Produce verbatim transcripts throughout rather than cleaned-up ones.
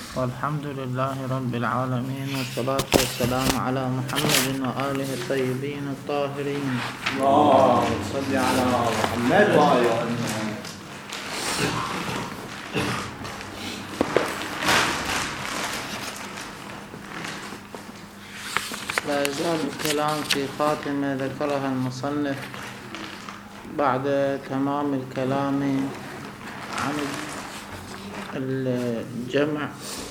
والحمد لله رب العالمين، والصلاة والسلام على محمد وآله الطيبين الطاهرين. اللهم صل على محمد وآله. لا يزال الكلام في خاتمة ذكرها المصنف بعد تمام الكلام عن الجمع،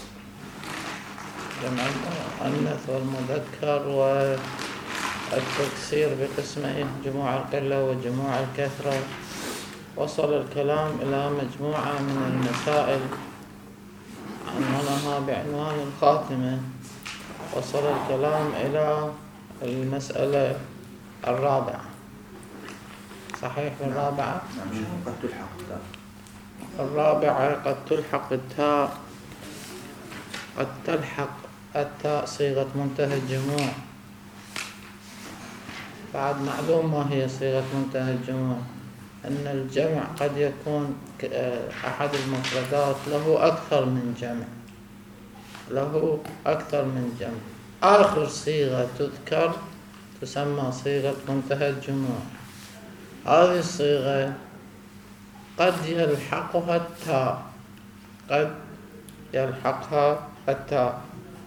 جمع المؤنث والمذكر والتكسير بقسمين، جموع القلة وجموع الكثرة. وصل الكلام إلى مجموعة من المسائل عنوانها بعنوان الخاتمة. وصل الكلام إلى المسألة الرابعة، صحيح الرابعة؟ قد تلحق التاء. الرابعة قد تلحق التاء، قد تلحق التاء صيغة منتهى الجموع. بعد معلوم ما هي صيغة منتهى الجموع، أن الجمع قد يكون أحد المفردات له أكثر من جمع، له أكثر من جمع. آخر صيغة تذكر تسمى صيغة منتهى الجموع. هذه الصيغة قد يلحقها التاء، قد يلحقها التاء،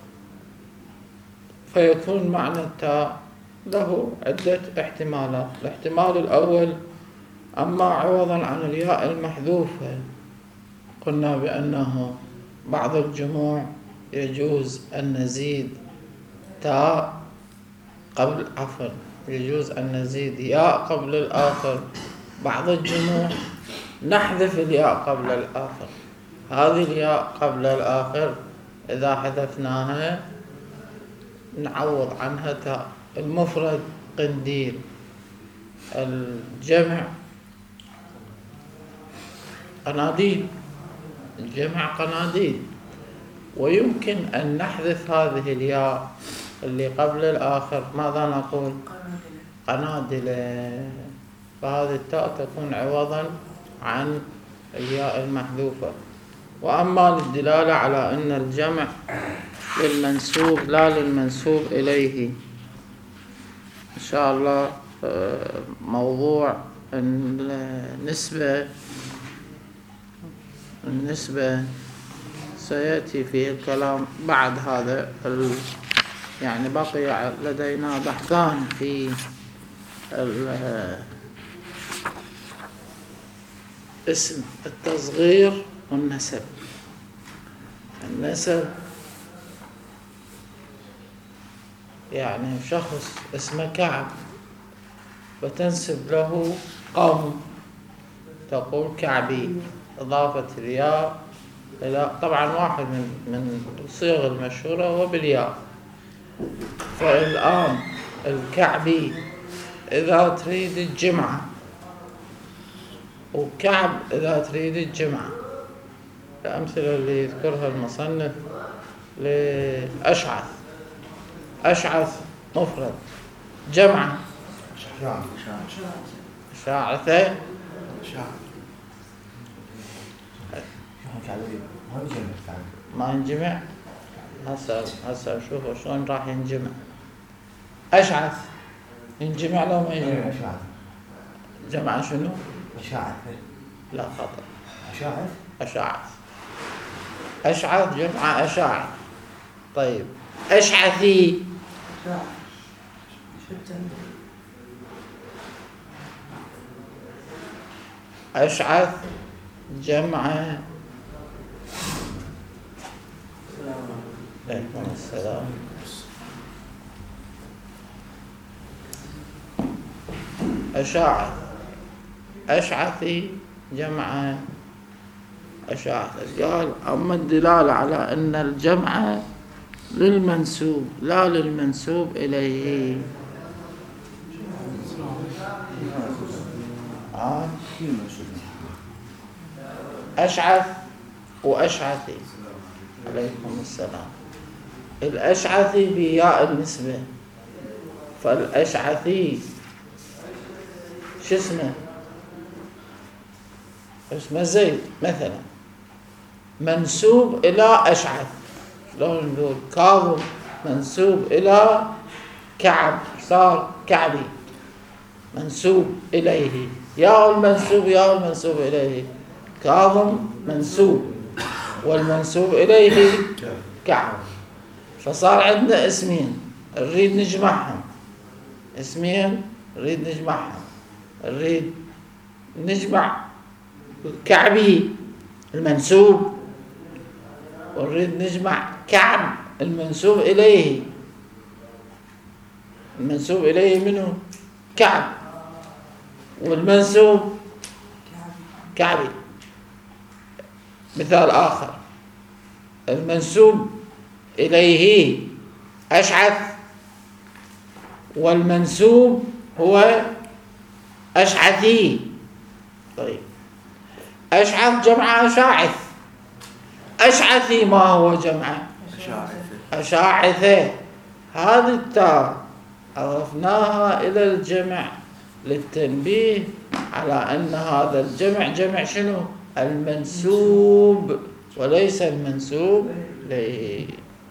فيكون معنى التاء له عدة احتمالات. الاحتمال الأول: أما عوضا عن الياء المحذوفة قلنا بأنه بعض الجموع يجوز أن نزيد تاء قبل عفوا يجوز أن نزيد ياء قبل الآخر. بعض الجموع نحذف الياء قبل الآخر. هذه الياء قبل الآخر إذا حذفناها نعوض عنها تاء. المفرد قنديل، الجمع قناديل، الجمع قناديل. ويمكن أن نحذف هذه الياء اللي قبل الآخر، ماذا نقول؟ قنادل. فهذه التاء تكون عوضا عن الياء المحذوفة. وأما للدلالة على أن الجمع للمنسوب لا للمنسوب إليه، إن شاء الله موضوع النسبة النسبة سيأتي فيه الكلام بعد هذا. يعني بقي لدينا بحثان في اسم التصغير والنسب. النسب يعني شخص اسمه كعب وتنسب له قوم، تقول كعبي، إضافة الياء إلى، طبعا واحد من من الصيغ المشهورة هو بالياء. فالآن الكعبي إذا تريد الجمعة، وكعب إذا تريد الجمعة. الأمثلة اللي يذكرها المصنف لأشعث، أشعث مفرد، جمعة شاعثة. ما ينجمع. هسه هسه شوفوا شلون راح ينجمع. أشعث ينجمع لو ما ينجمع؟ جمع شنو؟ أشاعث. لا خطأ. أشاعث. أشعث. أشعث جمع أشاعث. طيب أشعثي. أشعث جمع. عليكم السلام. أشاعث، أشعثي جمع أشاعث. قال أما الدلالة على أن الجمع للمنسوب لا للمنسوب إليه. آه. أشعث وأشعثي. عليكم السلام. الأشعثي بياء النسبة، فالأشعثي شو اسمه؟ اسمه زيد مثلا، منسوب إلى أشعث. شلون نقول كاظم منسوب إلى كعب صار كعبي منسوب إليه، ياء المنسوب ياء المنسوب إليه، كاظم منسوب والمنسوب إليه كعب، فصار عندنا اسمين نريد نجمعهم، اسمين نريد نجمعهم، نريد نجمع الكعبي المنسوب ونريد نجمع كعب المنسوب إليه. المنسوب إليه منه كعب والمنسوب كعبي. مثال آخر، المنسوب إليه أشعث والمنسوب هو أشعثي. طيب أشعث جمع أشاعث، أشعثي ما هو جمع أشاعثة. هذه التاء أضفناها إلى الجمع للتنبيه على أن هذا الجمع جمع شنو؟ المنسوب وليس المنسوب إليه.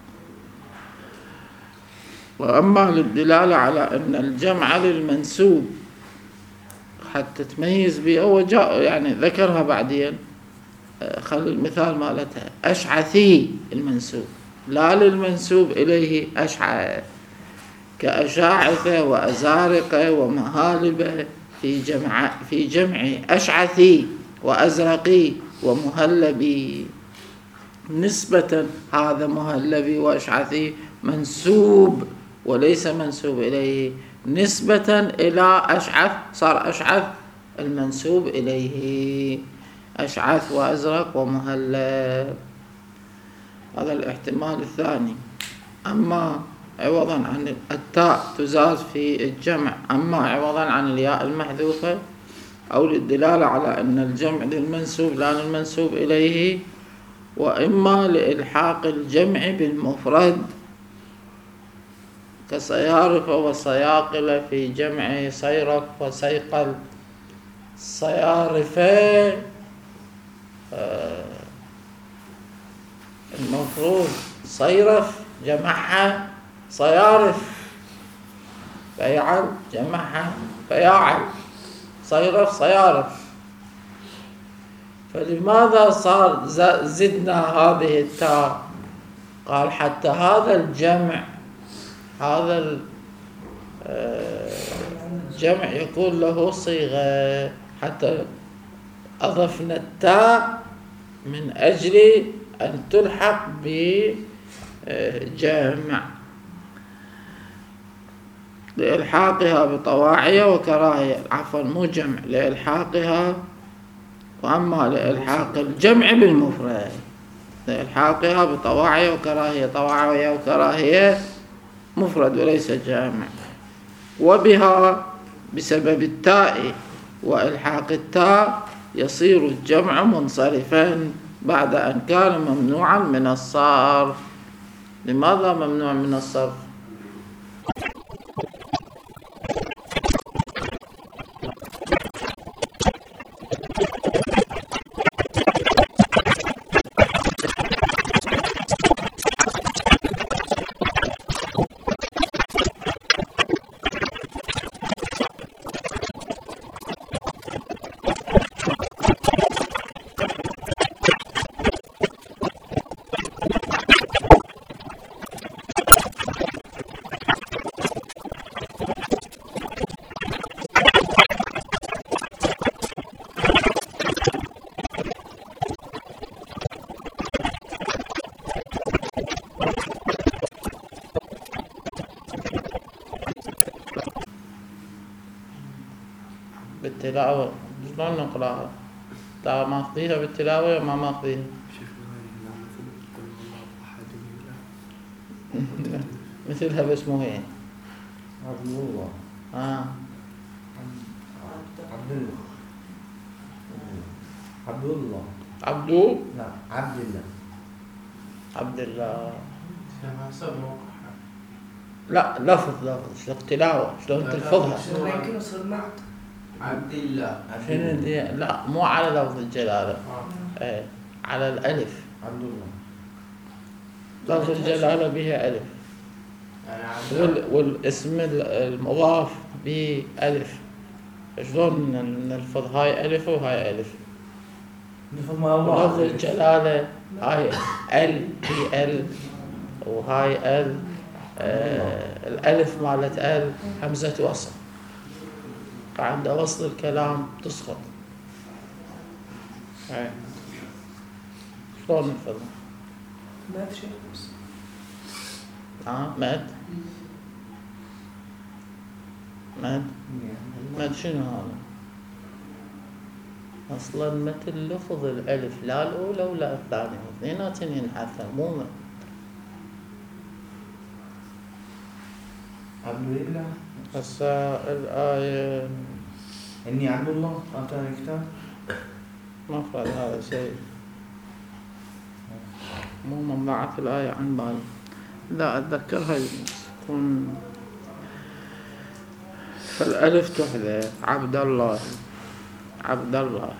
وأما للدلالة على أن الجمع للمنسوب حتى تميز به، هو جاء يعني ذكرها بعدين، خلي المثال مالتها أشعثي المنسوب لا للمنسوب إليه أشعث، كأشاعثة وأزارقة ومهالبة في جمع في جمع أشعثي وأزرقي ومهلبي، نسبة هذا مهلبي وأشعثي منسوب وليس منسوب إليه، نسبة إلى أشعث صار أشعث المنسوب إليه، أشعث وأزرق ومهلب. هذا الاحتمال الثاني. أما عوضا عن التاء تزاد في الجمع، أما عوضا عن الياء المحذوفة، أو للدلالة على أن الجمع للمنسوب لا للمنسوب إليه، وإما لإلحاق الجمع بالمفرد كصيارف وصياقل في جمع صيرف وسيقل. صيارفة المفروض صيرف جمعها صيارف، فيعل جمعها فياعل، صيرف صيارف. فلماذا صار زدنا هذه التاء؟ قال حتى هذا الجمع هذا الجمع يكون له صيغة، حتى أضفنا التاء من أجل أن تلحق بجمع لإلحاقها بطواعية وكراهية، عفوا مو جمع، لإلحاقها. وأما لإلحاق الجمع بالمفرد لإلحاقها بطواعية وكراهية، طواعية وكراهية مفرد وليس جامع. وبها بسبب التاء وإلحاق التاء يصير الجمع منصرفا بعد أن كان ممنوعا من الصرف. لماذا ممنوع من الصرف؟ بالتلاوة شلون نقراها؟ تا ماخذيها بالتلاوة وما ماخذيها؟ مثلها بس مو هي عبد الله آه عبد الله عبد الله عبدو لا عبد الله عبد الله. لا لفظ لفظ شلون تلاوة شلون تلفظها؟ ممكن يصير مع عبد الله. شنو دي؟ لا مو على لفظ الجلالة، ايه على الألف. عبد الله لفظ الجلالة به ألف، يعني عبد وال... والاسم المضاف به ألف. شلون نلفظ هاي ألف وهاي ألف؟ نفهم ما ولفظ الله الجلالة هاي ال هي ال، وهاي ال آه الألف مالت ال همزة وصل، عند وصل الكلام تسقط. هاي شلون نلفظها؟ مات شيخ بس. اه مد مد مد شنو هذا؟ اصلا مثل لفظ الالف لا الاولى ولا الثانيه، اثنيناتهم ينحثر مو مد. عبد الله هسه الآية إني عبد الله أعطاني كتاب. مفرد هذا شيء مو منبعث الآية عن بالي، لا أتذكرها تكون فالألف تحذف. عبد الله عبد الله.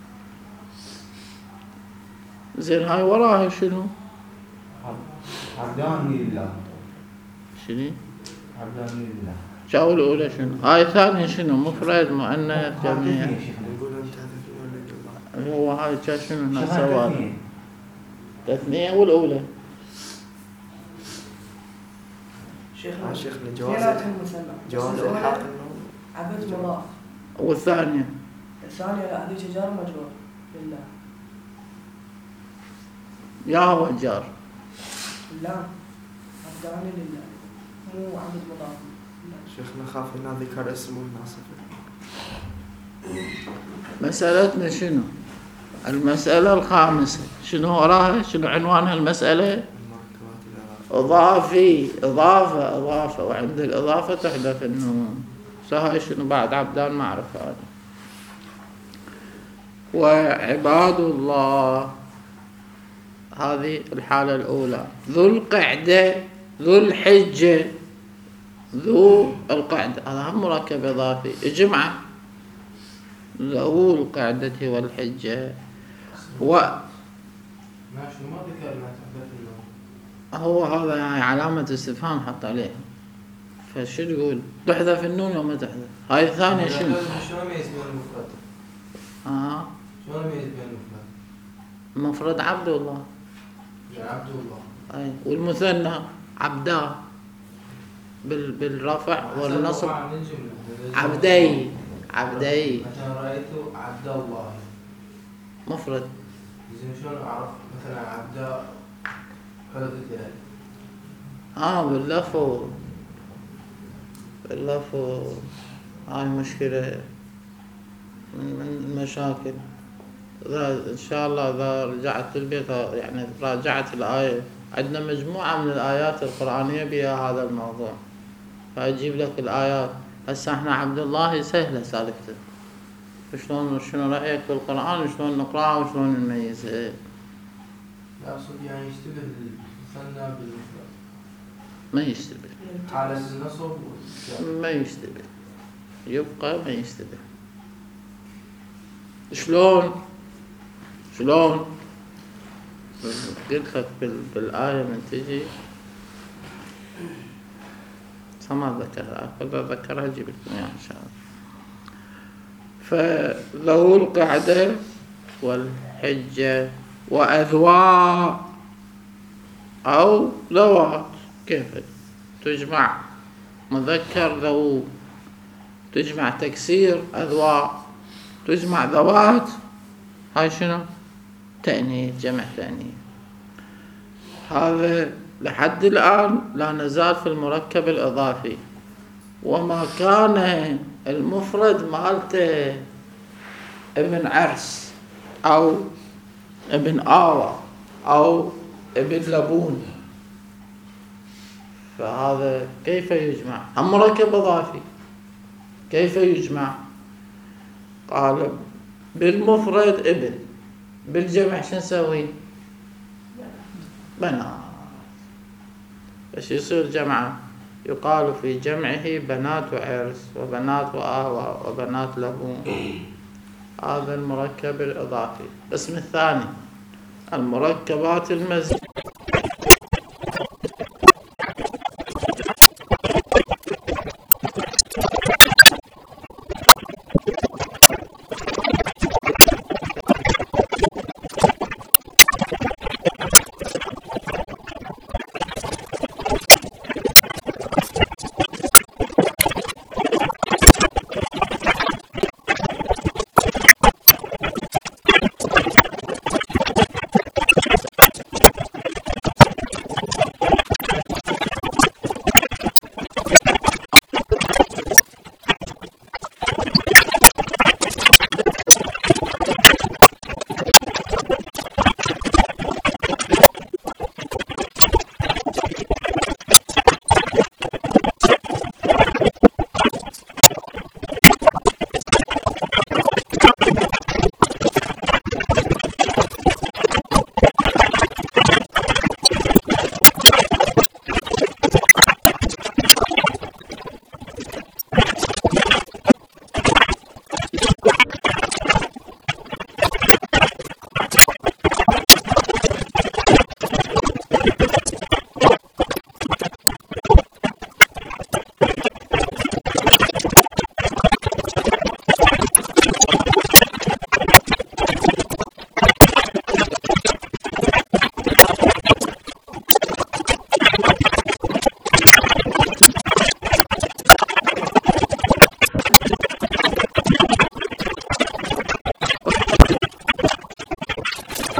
زين هاي وراها شنو؟ عبدان لله. شنو؟ عبدان لله. جاو الأولى شنو؟ هاي ثانية شنو؟ مفرد مؤنث جميع. هو هاي جا شنو هنا سوى؟ تثنية والأولى شيخنا شيخنا جواز اثنينات المثنى. جواز الأولى الحاق عبد مضاف. والثانية الثانية لا هذيك جار مجرور لله. يا هو الجار. لا عبدان لله مو عبد مضاف. شيخنا خاف إن ذكر اسمه الناصف. مسألتنا شنو؟ المسألة الخامسة شنو وراها؟ شنو عنوانها المسألة؟ المركبات الإضافية. إضافي إضافة إضافة وعند الإضافة تحذف النون. سهاي شنو بعد عبدان ما أعرف هذا. وعباد الله هذه الحالة الأولى. ذو القعدة ذو الحجة ذو القعدة هذا هم مركب إضافي اجمعه. ذو القعدة والحجة و ماشي ما ذكرنا تحدث النوم. هو هذا يعني علامة استفهام حط عليه. فشو تقول؟ تحذف النون وما تحذف؟ هاي الثانية شنو؟ شلون يميز بين المفرد؟ آه شلون يميز بين المفرد؟ مفرد عبد الله. يعني عبد الله. أي والمثنى عبدا بال بالرفع والنصب عبدي عبدي. مثلا رأيت عبد الله مفرد. زين شلون أعرف مثلا عبد حدث الدلالة؟ آه باللفظ باللفظ هاي مشكلة من من المشاكل. إذا إن شاء الله إذا رجعت البيت يعني راجعت الآية، عندنا مجموعة من الآيات القرآنية بها هذا الموضوع، فأجيب لك الآيات. هسه احنا عبد الله سهلة سالفته، شلون شنو رأيك بالقرآن وشلون نقرأه وشلون نميزه؟ لا أقصد يعني يشتبه المثنى بالمفرد. ما يشتبه حالة النصب والجر. ما يشتبه يبقى ما يشتبه. شلون شلون قلت لك بالآية من تجي ما ذكرها، أقدر أذكرها أجيب لكم إياها إن شاء الله. فذو القعدة والحجة وأذواء أو ذوات، كيف تجمع مذكر ذو، تجمع تكسير أذواء، تجمع ذوات، هاي شنو؟ تأنيث، جمع تأنيث. هذا لحد الآن لا نزال في المركب الإضافي. وما كان المفرد مالته ابن عرس أو ابن آوى أو ابن لبون، فهذا كيف يجمع؟ هم مركب إضافي، كيف يجمع؟ قال بالمفرد ابن، بالجمع شو نسوي؟ بنات. ايش يصير جمعه؟ يقال في جمعه بنات عرس وبنات آوى وبنات لبون. هذا المركب الإضافي. الاسم الثاني المركبات المزيدة.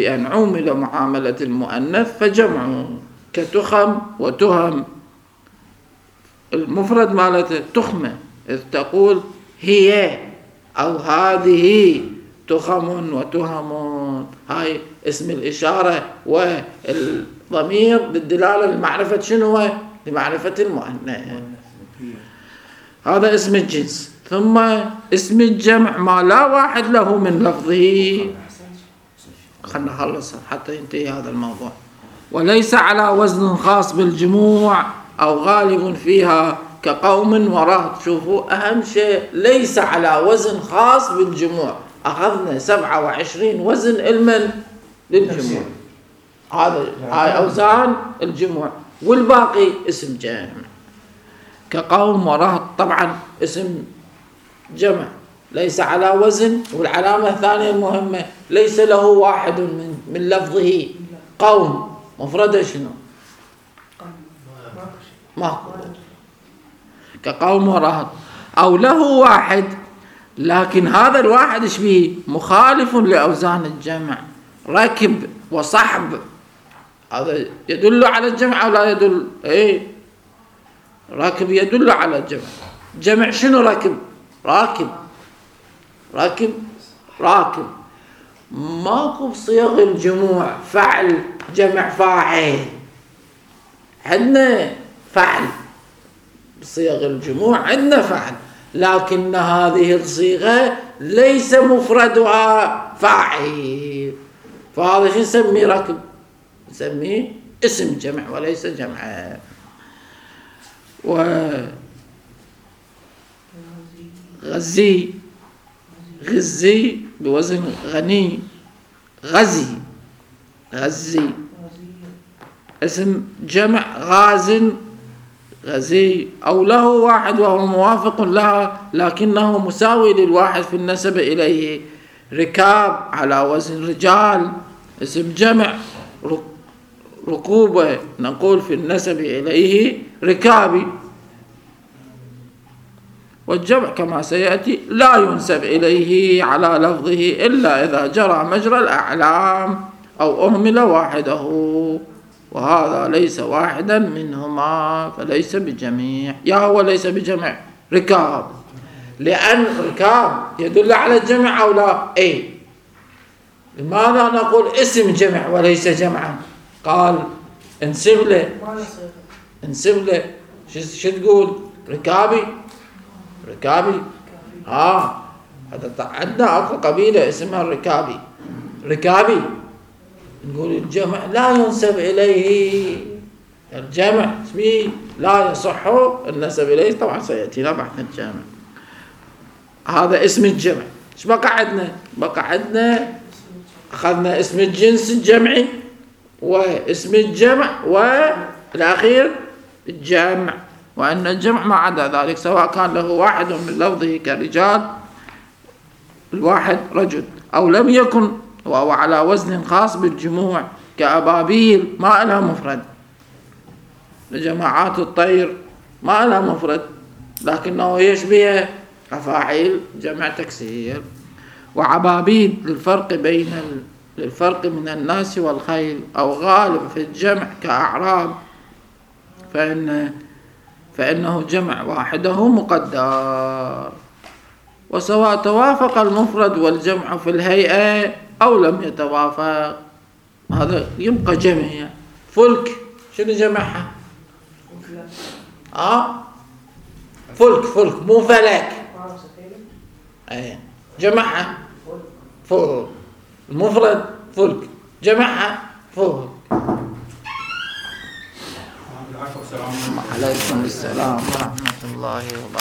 بأن عومل معاملة المؤنث فجمعه كتخم وتهم. المفرد مالته تخمة، إذ تقول هي أو هذه تخم وتهم، هاي اسم الإشارة والضمير للدلالة لمعرفة شنو هو؟ لمعرفة المؤنث. هذا اسم الجنس. ثم اسم الجمع ما لا واحد له من لفظه. خلنا نخلص حتى ينتهي هذا الموضوع. وليس على وزن خاص بالجموع أو غالب فيها كقوم ورهط. شوفوا أهم شيء ليس على وزن خاص بالجموع. أخذنا سبعة وعشرين وزن علما للجموع، هذا هاي أوزان الجموع، والباقي اسم جمع. كقوم ورهط طبعا اسم جمع ليس على وزن. والعلامة الثانية المهمة ليس له واحد من من لفظه. قوم مفردة شنو؟ ما كقوم ورهط. أو له واحد لكن هذا الواحد ايش بيه؟ مخالف لأوزان الجمع. ركب وصحب هذا يدل على الجمع أو لا يدل؟ ايه راكب يدل على الجمع. جمع شنو ركب؟ راكب راكب راكب. ماكو بصيغ الجموع فعل جمع فاعل. عندنا فعل بصيغ الجموع، عندنا فعل، لكن هذه الصيغة ليس مفردها فاعل، فهذا شو نسميه؟ ركب، نسميه اسم جمع وليس جمع. و غزي غزي بوزن غني. غزي غزي اسم جمع غاز غزي. أو له واحد وهو موافق لها لكنه مساوي للواحد في النسب إليه. ركاب على وزن رجال اسم جمع. ركوبة نقول في النسب إليه ركابي. والجمع كما سيأتي لا ينسب إليه على لفظه إلا إذا جرى مجرى الأعلام أو أهمل واحده، وهذا ليس واحدا منهما فليس بجميع. يا هو ليس بجمع ركاب، لأن ركاب يدل على الجمع أو لا؟ أي. لماذا نقول اسم جمع وليس جمعا؟ قال انسب له انسب له شو تقول؟ ركابي ركابي. آه هذا عندنا أكو قبيلة اسمها الركابي. ركابي نقول الجمع لا ينسب إليه. الجمع اسمه لا يصح النسب إليه. طبعا سيأتينا بحث الجمع. هذا اسم الجمع. ايش بقى عندنا؟ بقى عندنا أخذنا اسم الجنس الجمعي واسم الجمع والأخير الجمع، وأن الجمع ما عدا ذلك سواء كان له واحد من لفظه كرجال الواحد رجل أو لم يكن، وهو على وزن خاص بالجموع كأبابيل ما لها مفرد. لجماعات الطير ما لها مفرد لكنه يشبه أفاعيل جمع تكسير. وعبابيل للفرق بين ال... للفرق من الناس والخيل أو غالب في الجمع كأعراب فإن فإنه جمع واحده مقدر. وسواء توافق المفرد والجمع في الهيئة أو لم يتوافق هذا يبقى جمع. فلك شنو جمعها؟ آه فلك فلك مو فلك. أي جمعها فلك. المفرد فلك جمعها فلك. عليكم السلام ورحمة الله وبركاته.